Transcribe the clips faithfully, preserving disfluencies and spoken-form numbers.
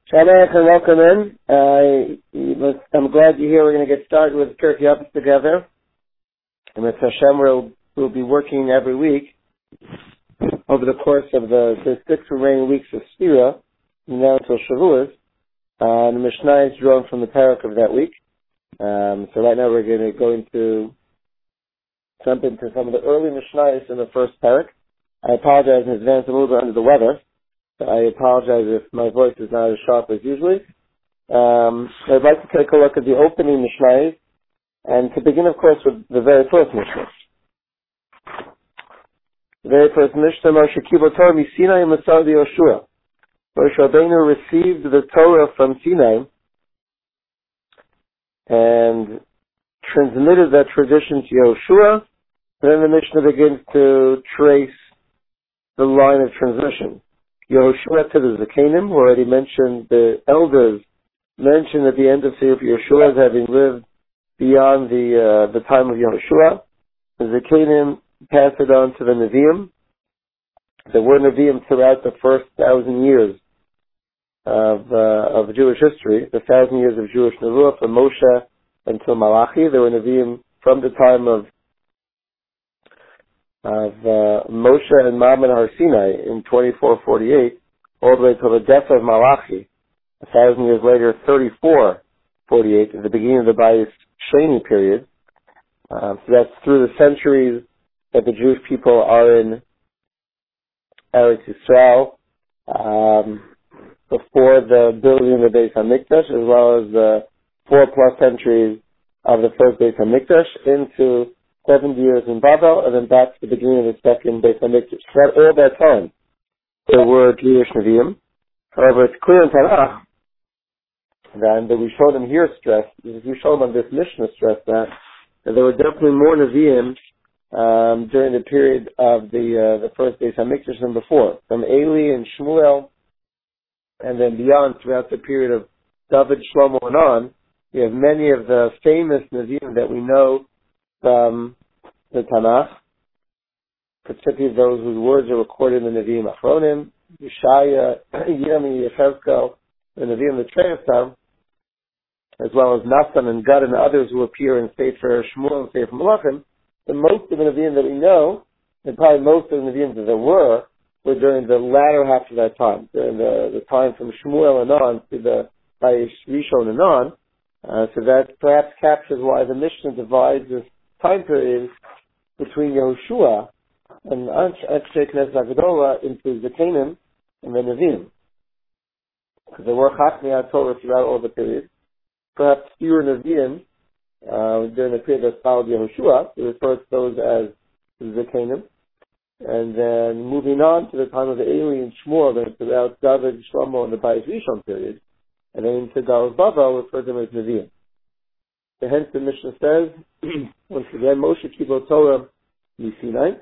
Shalom and welcome in. Uh, I'm glad you're here. We're going to get started with Kirk Yappis together. And with Hashem, we'll, we'll be working every week over the course of the, the six remaining weeks of Sphira, now until Shavuos. Uh, the Mishnah is drawn from the parak of that week. Um, so right now we're going to go into jump into some of the early Mishnahs in the first parak. I apologize in advance. I'm a little bit under the weather. I apologize if my voice is not as sharp as usually. Um, I'd like to take a look at the opening Mishnah, and to begin, of course, with the very first Mishnah. The very first Mishnah, Moshe Kibel Torah Sinai Masar Yoshua. Moshe Rabbeinu received the Torah from Sinai and transmitted that tradition to Yoshua. Then the Mishnah begins to trace the line of transmission. Yehoshua to the Zakanim, who already mentioned the elders, mentioned at the end of Sefer Yehoshua as having lived beyond the uh, the time of Yehoshua. The Zakanim passed it on to the Nevi'im. There were Nevi'im throughout the first thousand years of uh, of Jewish history, the thousand years of Jewish Nevuah from Moshe until Malachi. There were Nevi'im from the time of of uh, Moshe and Mammon Har Sinai in twenty-four forty-eight, all the way to the death of Malachi, a thousand years later, thirty-four forty-eight, at the beginning of the Bayis Sheni period. Um, so that's through the centuries that the Jewish people are in Eretz Yisrael, um, before the building of the Beis HaMikdash, as well as the four plus centuries of the first Beis HaMikdash into seventy years in Babel, and then back to the beginning of the second Beis HaMikdash. So that all that time, there were Jewish Nevi'im. However, it's clear in Tanakh that the Rishonim here stress, the Rishonim on this Mishnah stress that, that there were definitely more Nevi'im um, during the period of the uh, the first Beis HaMikdash than before. From Eli and Shmuel, and then beyond throughout the period of David, Shlomo, and on, we have many of the famous Nevi'im that we know from the Tanakh, particularly those whose words are recorded in the Nevi'im Achronim, Yeshaya, Yirmi, Yechezkel, the Nevi'im the Treyasav, as well as Nathan and Gad and others who appear in Sefer Shmuel and Sefer Malachim. The most of the Nevi'im that we know, and probably most of the Nevi'im that there were, were during the latter half of that time, during the, the time from Shmuel and on to the Bayis Rishon and on. Uh, so that perhaps captures why the Mishnah divides this time period between Yehoshua and Anshe Knesset HaGedolah into Zakanim and the Nevi'im. Because there were Chachmei Torah throughout all the periods. Perhaps fewer Nevi'im uh, during the period that followed Yehoshua. We refer to those as Zakanim. And then moving on to the time of the Eli and Shmuel, then throughout David, Shlomo, and the Bayis Rishon period. And then into Galus Bava, we refer to them as Nevi'im. So hence the Mishnah says, once again, Moshe Kibel Torah Sinai.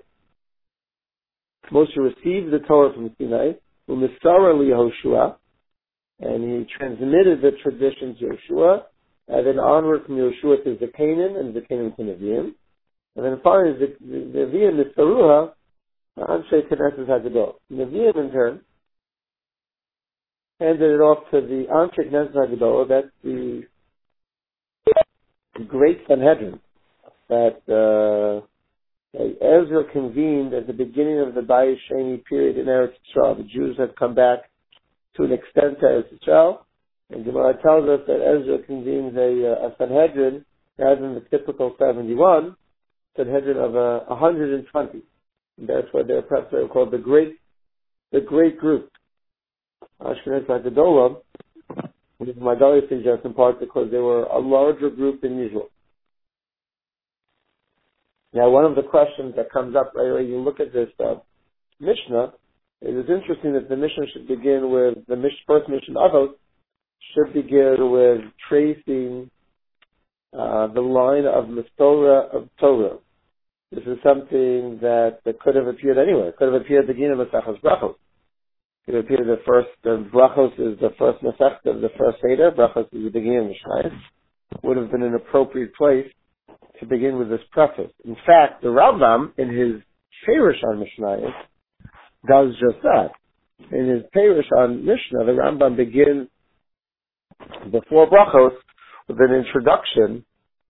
Moshe received the Torah from Sinai, Umisara Yehoshua, and he transmitted the tradition to Yehoshua, and then onward from Yehoshua to Zakanim, and Zakanim to Nevi'im. And then finally, the Nevi'im, the Saruha, Anshe Knesset HaGedolah. Nevi'im, in turn, handed it off to the Anshe Knesset HaGedolah, that's the great Sanhedrin that uh, Ezra convened at the beginning of the Bayis Sheni period in Eretz Yisrael. The Jews had come back to an extent to Eretz Yisrael, and Gemara tells us that Ezra convenes a, a Sanhedrin rather than the typical seventy-one, Sanhedrin of uh, one hundred twenty. And that's why they're perhaps they're called the great, the great group. Ashkenaz HaGedolah, which my Dali suggests in part because they were a larger group than usual. Now, one of the questions that comes up right away, you look at this uh, Mishnah, it is interesting that the Mishnah should begin with, the Mish, first Mishnah Avos should begin with tracing uh, the line of Mistorah of Torah. This is something that, that could have appeared anywhere. It could have appeared at the beginning of Masechus Brachos. It appears the first, the Brachos is the first Masechta of the first Seder. Brachos is the beginning of Mishnayos. Would have been an appropriate place to begin with this preface. In fact, the Rambam, in his Perush on Mishnayos, does just that. In his Perush on Mishnah, the Rambam begins before brachos with an introduction,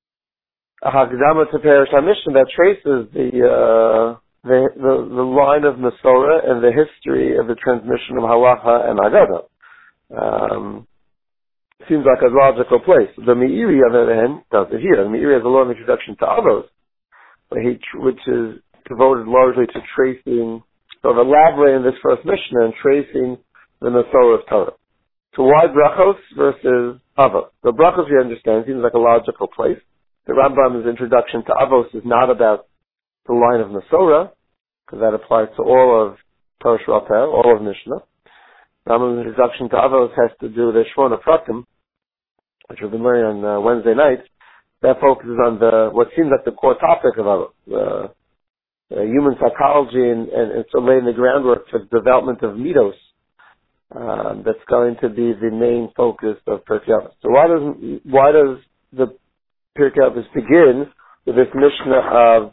a Hagdama to Perish HaMishnah that traces the, uh, the, the, the line of Masorah and the history of the transmission of Halacha and Haggadah. Um, seems like a logical place. The Meiri, on the other hand, does it here. The Meiri has a long introduction to Avos, which is devoted largely to tracing, sort of elaborating this first Mishnah and tracing the Masorah of Torah. So why brachos versus Avos? The brachos, we understand, seems like a logical place. The Rambam's introduction to Avos is not about the line of Masorah, because that applies to all of Torah Sheba'al Peh, all of Mishnah. The Rambam's introduction to Avos has to do with the Shmona Pratim, which we've been learning on uh, Wednesday nights. That focuses on the what seems like the core topic of Avos, the uh, human psychology, and, and, and so laying the groundwork for the development of midos. Um, that's going to be the main focus of Pirkei Avos. So why does why does the Pirkei Avos begin with this Mishnah of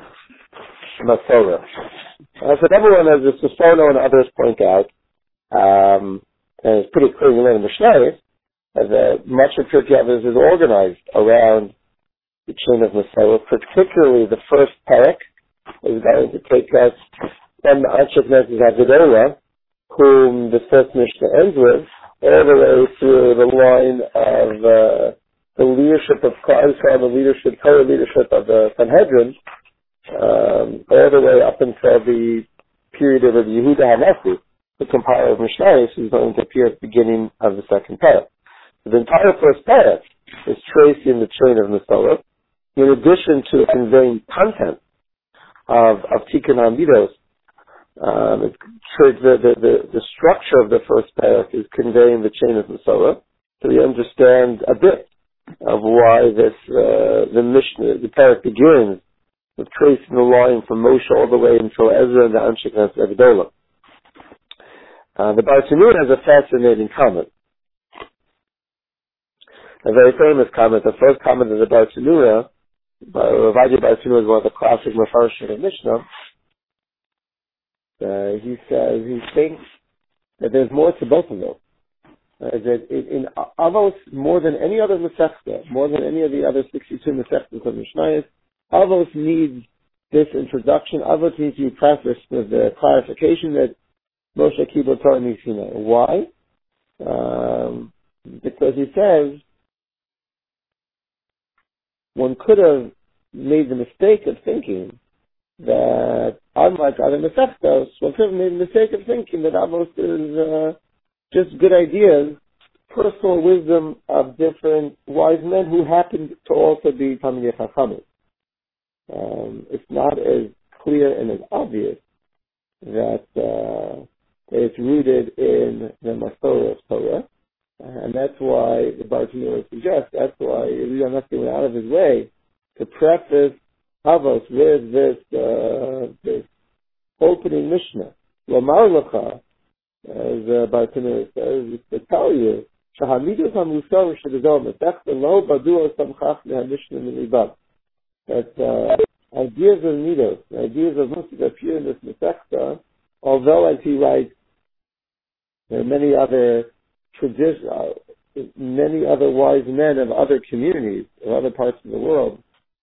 Masorah? Uh, so everyone, as the Sforno and others point out, um, and it's pretty clear in the Mishnah, that much of Pirkei Avos is organized around the chain of Masorah, particularly the first parak is going to take us from the Anshe Knesset Haggadah, whom the first Mishnah ends with, all the way through the line of uh, the leadership of Klal Yisrael, the leadership, Torah leadership of the Sanhedrin, um, all the way up until the period of Yehuda HaNasi, the compiler of Mishnayos, who's going to appear at the beginning of the second parak. The entire first parak is tracing the chain of Masorah, in addition to conveying content of, of Tikkun HaMidos. Um, it, the, the, the, the structure of the first parak is conveying the chain of Masorah, so we understand a bit of why this uh, the Mishnah, the parak begins with tracing the line from Moshe all the way until Ezra and the Anshe Knesset Haggadah. Uh, the Bartanura has a fascinating comment, a very famous comment. The first comment of the Bartanura, Ravadia Bartanura, is one of the classic Mefarshim of Mishnah. Uh, he says he thinks that there's more to both of them. Uh, that in, in Avos, more than any other Masechta, more than any of the other sixty-two Masechtas of Mishnayos, Avos needs this introduction. Avos needs to be prefaced with the clarification that Moshe Kibul Torah Misinai. Why? Um, because he says one could have made the mistake of thinking that, unlike other Masechtos, one could have made the mistake of thinking that Avos is uh, just good ideas, personal wisdom of different wise men who happen to also be Talmidei Chachamim. Um, it's not as clear and as obvious that, uh, that it's rooted in the Masorah of Torah, and that's why the Bartanura suggests, that's why Yehuda HaNasi went out of his way to preface Avos with this uh, this opening Mishnah. Lomar lecha, as uh, Bartanura says, to tell you, Shahamidus HaMusar Shedazol Mesechta Lo Badu Samchach LeHaMishnah Milibab. That uh, ideas of midos, ideas of Musa that appear in this Mesechta, although as he writes, there are many other traditions, uh, many other wise men of other communities, of other parts of the world,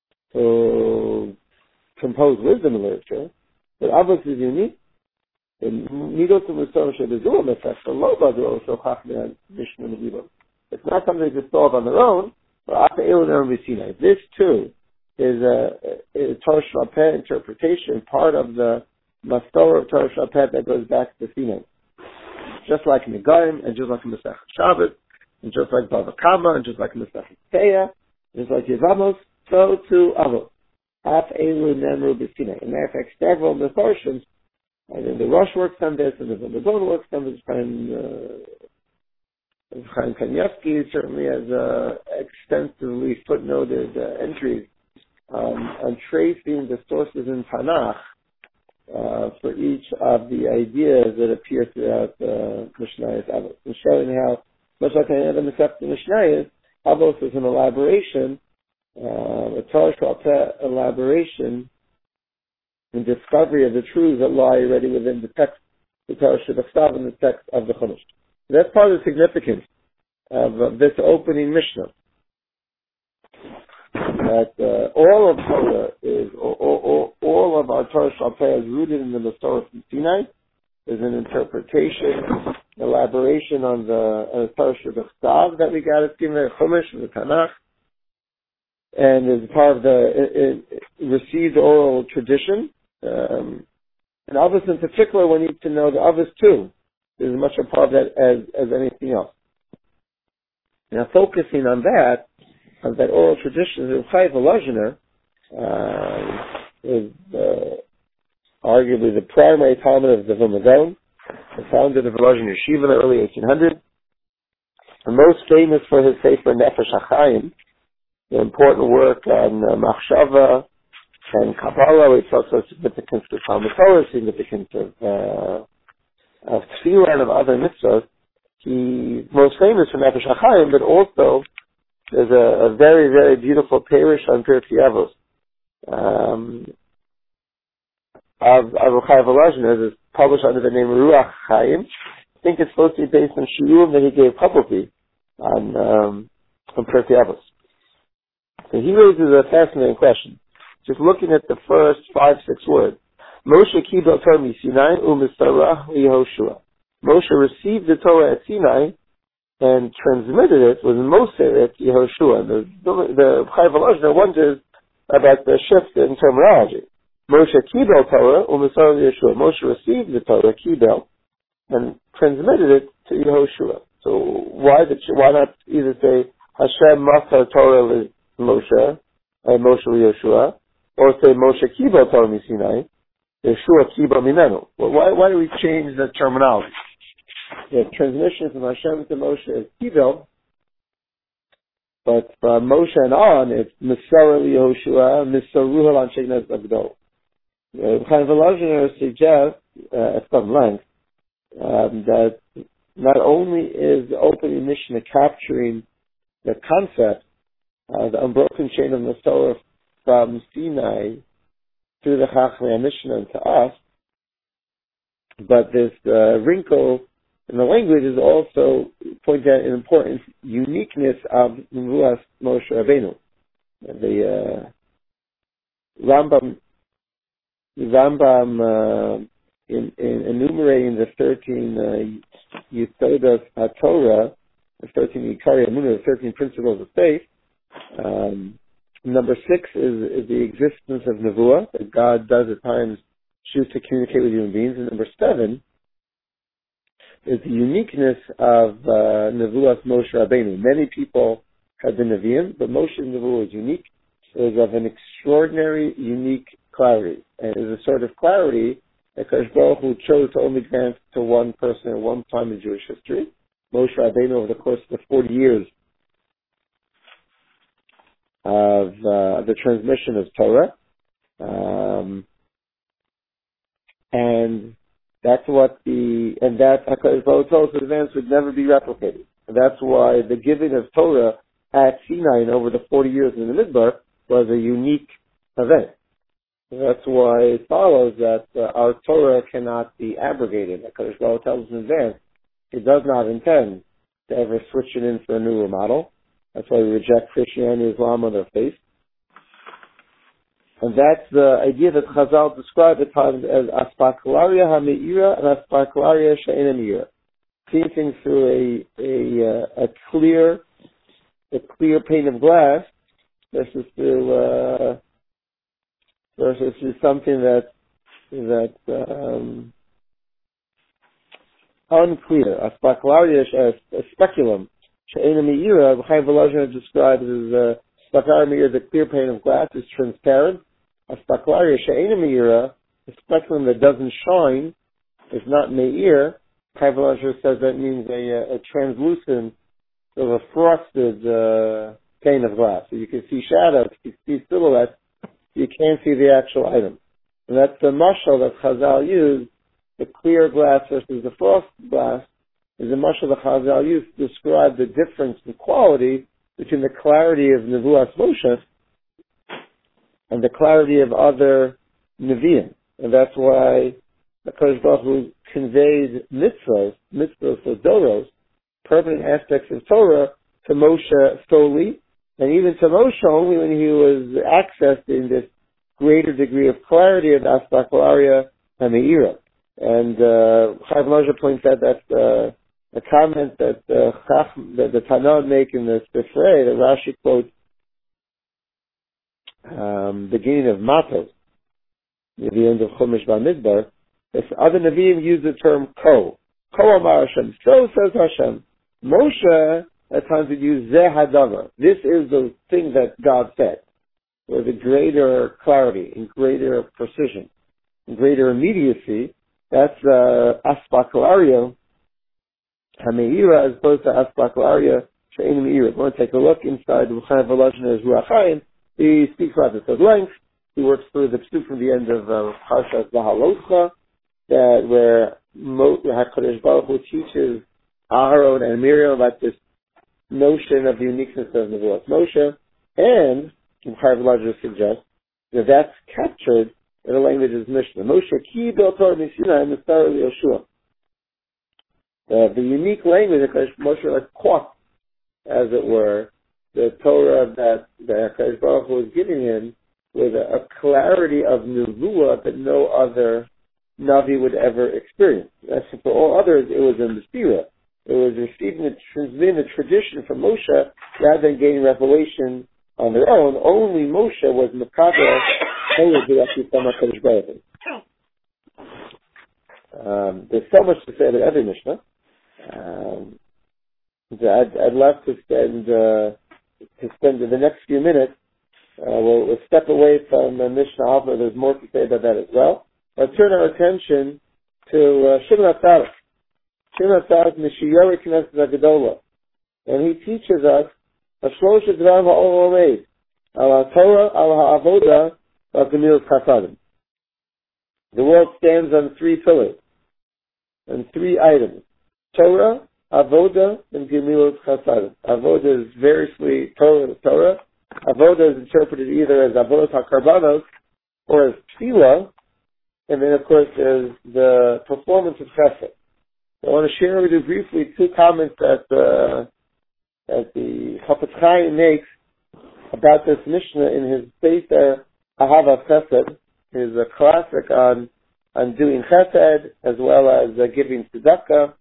who compose wisdom literature, but Avos is unique. In midos of Musar Shedazul Mesechta Lo Badu Samchach LeHaMishnah Milibab. It's not something to solve on their own, but Ata Elu Ne'er B'Sinai. This too is a, a Torah Sheba'al Peh interpretation, part of the Masorah of Torah Sheba'al Peh that goes back to Sinai. Just like in Negaim, and just like in Masechet Shabbos, and just like Bava Kama, and just like in Masechet Teya, just like Yevamos, so to Avos. Af Elu Nemru B'Sinai. And matter of fact, several Mefarshim, and then the Rosh works on this, and the Zon works on this, and uh, Chaim Kanievsky certainly has uh, extensively footnoted uh, entries Um, on tracing the sources in Tanakh uh, for each of the ideas that appear throughout uh, Mishnayos Avos, and showing how, much like I have in the Masechta Mishnayos, Avos is an elaboration, uh, a Torah Sheba'al Peh elaboration and discovery of the truths that lie already within the text, the Torah Sheba'al Peh in the text of the Chumash. So that's part of the significance of, of this opening Mishnah. That uh, all of Torah is, all, all, all of our Torah Shalpeh is rooted in the Masorah from Sinai. There's an interpretation, elaboration on the uh, Torah Shabbat that we got at Gimel Chumash from the Tanakh, and is part of the it, it received oral tradition. Um, and Avos in particular, we need to know the Avos too is as much a part of that as, as anything else. Now, focusing on that, on that oral tradition, Reb Chaim Volozhiner uh, is uh, arguably the primary Talmud of the Vilna Gaon, the founder of the Volozhin Yeshiva in the early eighteen hundreds, and most famous for his Sefer Nefesh HaChaim, the important work on uh, Machshava and Kabbalah, which also significance of Talmud Torah, significance of uh, of Tefillah and of other mitzvahs. He's most famous for Nefesh HaChaim, but also there's a, a very, very beautiful parish on Pirkei Avos um, of of Chaim Volozhiner is published under the name Ruach Chaim. I think it's supposed to be based on shiurim that he gave publicly on um, on Pirkei Avos. So he raises a fascinating question. Just looking at the first five, six words. Moshe kibel Torah miSinai u'misarah liYehoshua. Moshe received the Torah at Sinai and transmitted it with Moser at Yehoshua. The, the Chaim Volozhiner wonders about the shift in terminology. Moshe kibel Torah u'misarah liYehoshua. Moshe received the Torah, kibel, and transmitted it to Yehoshua. So why did you, why not either say Hashem masar Torah Moshe, and Moshe Yehoshua, or say Moshe kibel Torah miSinai, Yeshua kibel mimenu? Well, why why do we change the terminology? The transmission from Hashem to Moshe is kibel, but from Moshe and on it's Misarah Yehoshua, Misaruha L'Anshe Knesset Agdol. Chaim Volozhiner suggests uh, at some length um, that not only is the opening Mishnah capturing the concept, uh, the unbroken chain of Masorah from Sinai through the Chachmei Mishnah and to us, but this uh, wrinkle in the language is also pointing out an important uniqueness of Nevuas Moshe Rabbeinu. The uh, Rambam, Rambam uh, in, in enumerating the thirteen uh, Yisodas HaTorah, the thirteen Yikari Emunah, the thirteen principles of faith. Um, number six is, is the existence of Nevuah, that God does at times choose to communicate with human beings. And number seven is the uniqueness of uh, Nevuas Moshe Rabbeinu. Many people have been Nevi'im, but Moshe's Nevuah is unique. It is of an extraordinary, unique clarity. And it is a sort of clarity that Kadosh Baruch Hu chose to only grant to one person at one time in Jewish history. Moshe Rabbeinu, over the course of the forty years of uh, the transmission of Torah. Um, and that's what the, and that HaKadosh Baruch Hu's advance would never be replicated. And that's why the giving of Torah at Sinai and over the forty years in the Midbar was a unique event. And that's why it follows that uh, our Torah cannot be abrogated. HaKadosh Baruch Hu tells us in advance, He does not intend to ever switch it in for a newer model. That's why we reject Christianity and Islam on their face. And that's the idea that Chazal described at times as aspaklaria ha-me'ira and aspaklaria she'ena me'ira. Seeing things through a, a, uh, a clear, a clear pane of glass versus through, uh, versus through something that, that, um, unclear. Aspaklaria, a speculum. She'ena me'ira, Chaim Volozhiner describes as a Spaklaria me'ira, the clear pane of glass, is transparent. A Spaklaria she'ena me'ira, a speculum that doesn't shine, is not me'ir. Chaim Volozhiner says that means a, a translucent, sort of a frosted uh, pane of glass. So you can see shadows, you can see silhouettes, you can't see the actual item. And that's the mashal that Chazal used, the clear glass versus the frosted glass, is a mashal that Chazal used to describe the difference in quality between the clarity of Nevuas Moshe and the clarity of other Nevi'im. And that's why the Kadosh Baruch Hu conveyed mitzvahs, mitzvahs for Doros, permanent aspects of Torah to Moshe solely, and even to Moshe only when he was accessed in this greater degree of clarity of Asbakalaria and Meira. And uh, Chaim Moshe points out that uh, a comment that, uh, that the Tanakh make in the Sifrei, that Rashi quotes um, beginning of Matos, near the end of Chumash Bamidbar, if other Nevi'im use the term Ko. Ko Amar Hashem. So says Hashem. Moshe at times would use Zeh Hadava. This is the thing that God said, with a greater clarity and greater precision and greater immediacy. That's uh, Asbakalaria HaMeira as opposed to Asbakalaria She'ein Meira. If you want to take a look inside the Chaim Volozhin Ruach Chaim, he speaks about this at length. He works through the psuk from the end of uh, Parshas Bahalotcha, that where Mo- HaKadosh Baruch Hu teaches Aharon and Miriam about this notion of the uniqueness of Nevuas Moshe, and Chaim Volozhin suggests that that's captured in the language of Mishnah. Moshe ki bel Torah Misinai Mitzar Yoshua. Uh, the unique language that Moshe like caught, as it were, the Torah that the HaKadosh Baruch Hu was giving him with a, a clarity of Nevuah that no other Navi would ever experience. As for all others, it was in the Sira. It was receiving the, transmitting the tradition from Moshe rather than gaining revelation on their own. Only Moshe was in the Mekabel directly from HaKadosh Baruch Hu. Um, there's so much to say about every Mishnah. Um, I'd, I'd love to spend uh, to spend the next few minutes. Uh, we'll, we'll step away from uh, Mishnah Alpha. There's more to say about that as well. But turn our attention to uh, Shimon HaTzadik. Shimon HaTzadik Mishiyori Knesset HaGedolah, and he teaches us a Shlosh Dvarim HaOl Omeid Al HaTorah Al HaAvoda Al Gemilut Chasadim. The world stands on three pillars and three items: Torah, Avoda, and Gemilut Chasadim. Avoda is variously Torah. Torah. Avoda is interpreted either as Avodat HaKarbanos or as Tefillah, and then of course there's the performance of Chesed. I want to share with you briefly two comments that uh, that the Chafetz Chaim makes about this Mishnah in his Sefer Ahavat Chesed, his a classic on on doing Chesed as well as uh, giving tzedakah.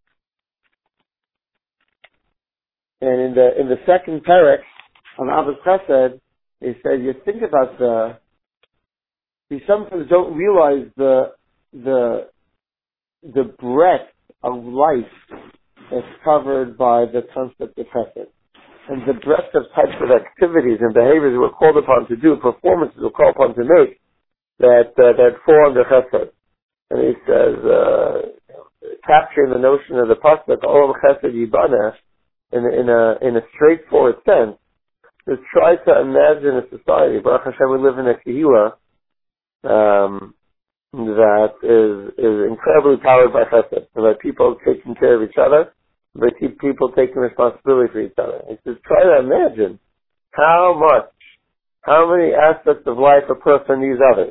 And in the in the second parak on Ahavat Chesed, he said, you think about the, you sometimes don't realize the the the breadth of life that's covered by the concept of Chesed, and the breadth of types of activities and behaviors we're called upon to do, performances we're called upon to make, that uh, that fall under Chesed. And he says, uh, capturing the notion of the pasuk Olam Chesed Yibana in a, in a in a straightforward sense, is try to imagine a society. Baruch Hashem, we live in a kehillah um, that is is incredibly powered by Chesed, and by people taking care of each other, by people taking responsibility for each other. He says, try to imagine how much, how many aspects of life a person needs others.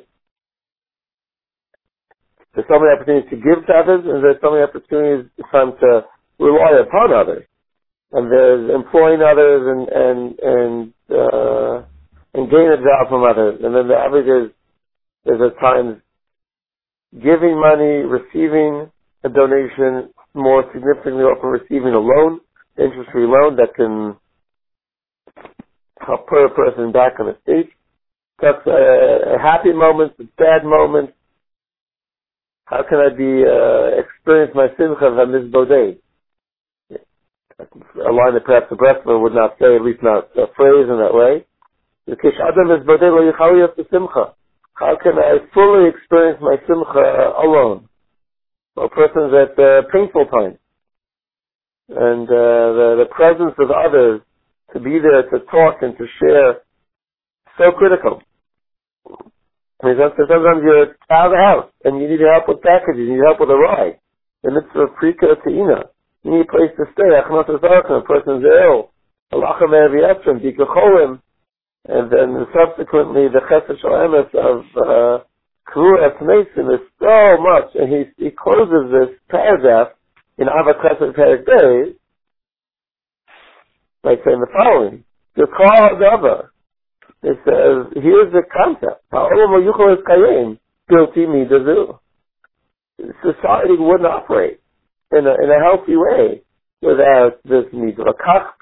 There's so many opportunities to give to others, and there's so many opportunities time to rely upon others. And there's employing others and and and uh, and gain a job from others. And then the average is there's at times giving money, receiving a donation, more significantly often receiving a loan, interest-free loan that can help put a person back on the feet. That's a, a happy moment, a sad moment. How can I be uh, experience my simcha on this bodeh? A line that perhaps the Bresler would not say, at least not a phrase in that way. How can I fully experience my simcha alone? A person's at uh, painful time. And uh, the, the presence of others, to be there, to talk and to share, so critical. Because sometimes you're out of the house and you need help with packages, you need help with a ride. The mitzvah of Prika Te'ina. You need a place to stay. A person's ill. And then subsequently the Chesed Shalamis of Kruat Mason is so much. And he he closes this paragraph in Ahavat Chesed Perek Beis like saying the following. The call Hagava. It says, here's the concept. Society wouldn't operate in a, in a healthy way without this need. That's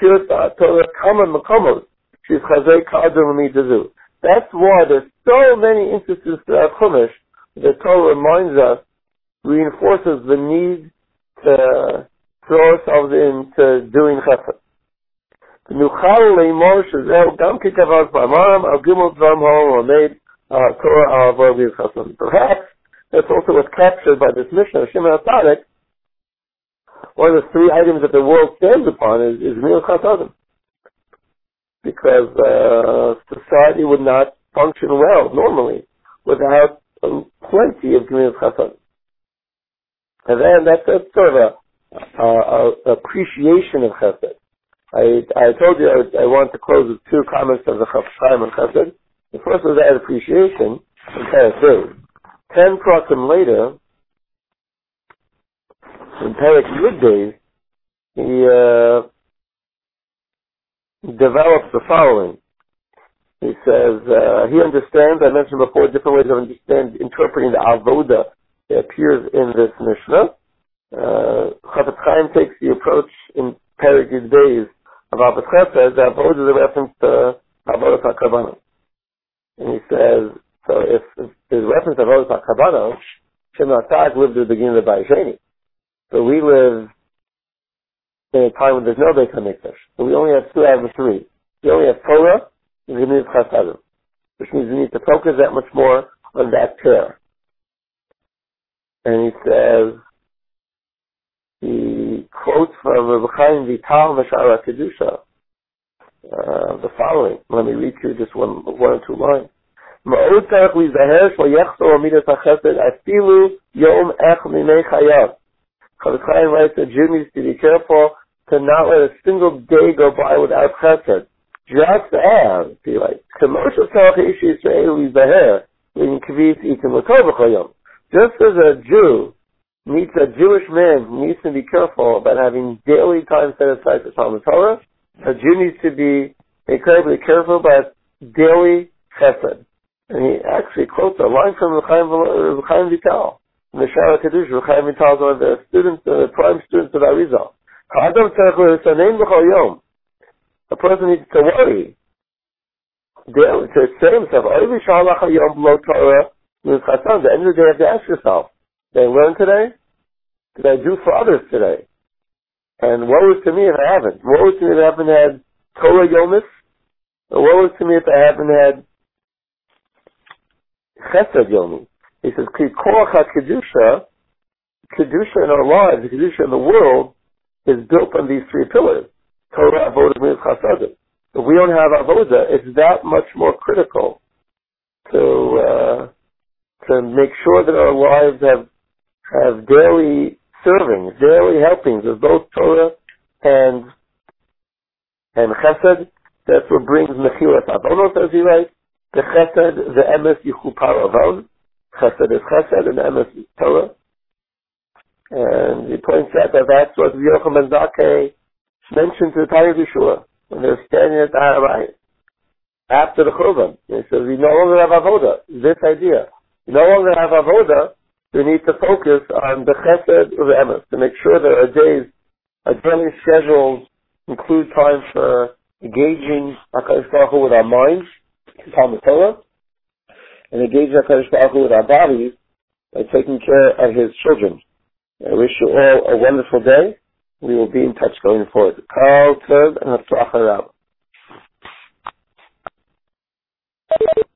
why there's so many instances throughout Chumash that Torah reminds us, reinforces the need to throw ourselves into doing chesed. Perhaps that's also what's captured by this mission of Shimon HaTzadik. One of the three items that the world stands upon is, is Gemilas Chasadim. Because uh, society would not function well, normally, without um, plenty of Gemilas Chasadim. And then that's, that's sort of a, a, a appreciation of Chesed. I, I told you I, I want to close with two comments of the Chafetz Chaim on Chesed. The first was that appreciation, in Perek Yud. Ten prakim later, in Perek Yud days, he uh, develops the following. He says, uh, he understands, I mentioned before, different ways of understand, interpreting the avoda that appears in this Mishnah. Uh, Chafetz Chaim takes the approach in Perek Yud days of Ahavas Chesed, the avoda is a reference to avodas HaKavanah. And he says, so if, if there's reference to avodas HaKavanah, Shimon HaTzadik lived at the beginning of the Bayis Sheni. So we live in a time when there's no Beit HaMikdash. So we only have two out of the three. We only have Torah and Gemilas Chasadim, which means we need to focus that much more on that prayer. And he says, he quotes from Reb Chaim Vital Masha'ar HaKedusha, uh, the following. Let me read to you just one, one or two lines. Ma'od tzarech lizaher shlo yechzor midas hachesed afilu yom ech mimei chayav. Chafetz Chaim writes that Jew needs to be careful to not let a single day go by without chesed. Just as, he writes, K'moshe tzarech ish Yisrael lizaher in kvis itim l'tov b'chol yom. Just as a Jew needs, a Jewish man needs to be careful about having daily time set aside for Talmud Torah, a Jew needs to be incredibly careful about daily chesed. And he actually quotes a line from Reb Chaim Vital, in the Shara Kedusha. Reb Chaim Vital is one of the students, the prime students of Arizal. A person needs to worry daily, to say to himself, at the end of the day, you have to ask yourself, did I learn today? Did I do for others today? And what was to me if I haven't? What was to me if I haven't had Torah Yomis? Or what was to me if I haven't had Chesed Yomi? He says, Koach HaKedusha, Kedusha in our lives, the Kedusha in the world, is built on these three pillars. Torah, Avodah, Gemilas Chasadim. If we don't have Avodah, it's that much more critical to uh, to make sure that our lives have have daily servings, daily helpings of both Torah and and Chesed. That's what brings Mechilas Avonos, as he writes. The Chesed, the Emes Yichupar Avon. Chesed is Chesed, and the Emes is Torah. And he points out that that's what Yochanan ben Zakkai mentioned to the Tanya Yeshua when they're standing at the Harayim after the Churban. He says, we no longer have Avodah. This idea. We no longer have Avodah. We need to focus on the Chesed of the Emes to make sure that our days, our daily schedules include time for engaging HaKadosh Baruch Hu with our minds, Talmud Torah, and engaging HaKadosh Baruch Hu with our bodies by taking care of His children. I wish you all a wonderful day. We will be in touch going forward. Kol Tov and Hatzlacha Rabbah.